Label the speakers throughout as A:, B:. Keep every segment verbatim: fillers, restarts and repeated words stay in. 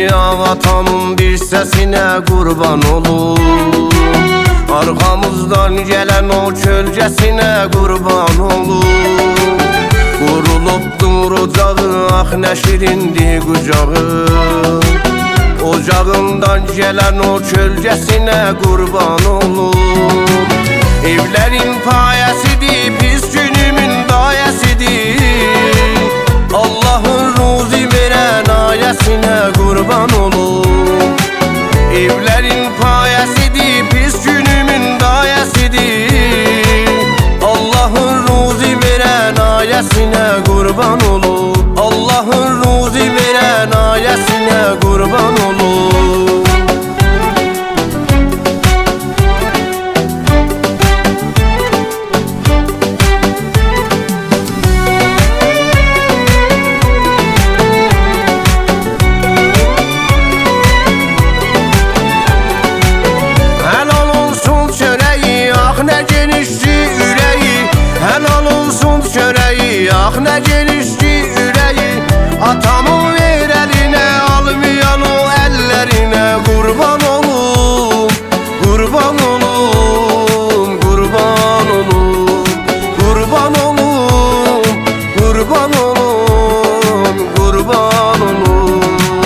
A: ya atamın bir sesine kurban olur. Arkamızdan gelen o kölgesine kurban olur. Kurulup dur ocağı, ah ne şirindi kucağı. Ocağından gelen o kölgesine kurban olur. Evlerin payesidir, pis günümün dayesidir. Allah'ın ruzi veren ayesine kurban olur. Evlerin payesidir, pis günümün dayesidir. Allah'ın ruzi veren ayesine kurban olur. Allah'ın ruzi veren ayesine kurban olur. Ah ne genişti yüreği, atamın ver eline, almayan o ellerine. Kurban olum, kurban olum, kurban olum, kurban olum, kurban olum, kurban olum.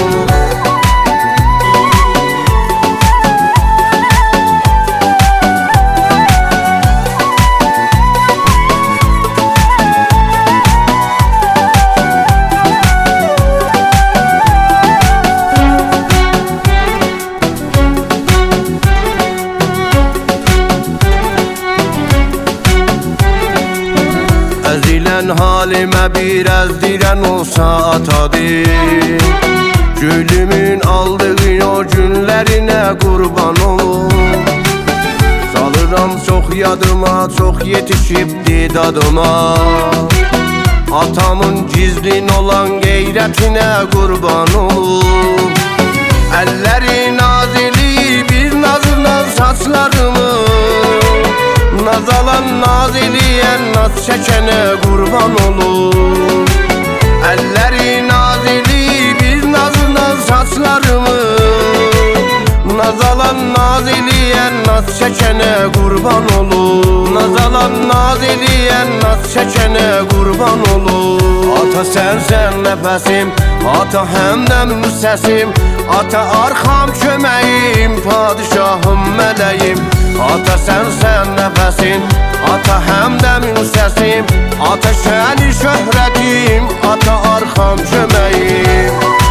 A: Ezilen halime biraz diren olsa atadı. Gülümün aldığı o günlerine kurban olur. Salıram çok yadıma, çok yetişip dadıma. Atamın gizlin olan gayretine kurban olur. Elleri nazili bir nazından saçlarımı, naz alan naz eleyen naz çekene kurban olur. Elleri nazili bir nazından saçlarımı, naz alan naz eleyen naz çekene kurban olur. Naz alan naz eleyen naz çekene kurban olur. Ata sensen nefesim, ata hemdem sesim. Ata arkam kömeğim, padişahım meleğim. Ata sensen nefesin, ata hemdemin sesim. Ata şeni şöhretim, ata arkam kömeğim.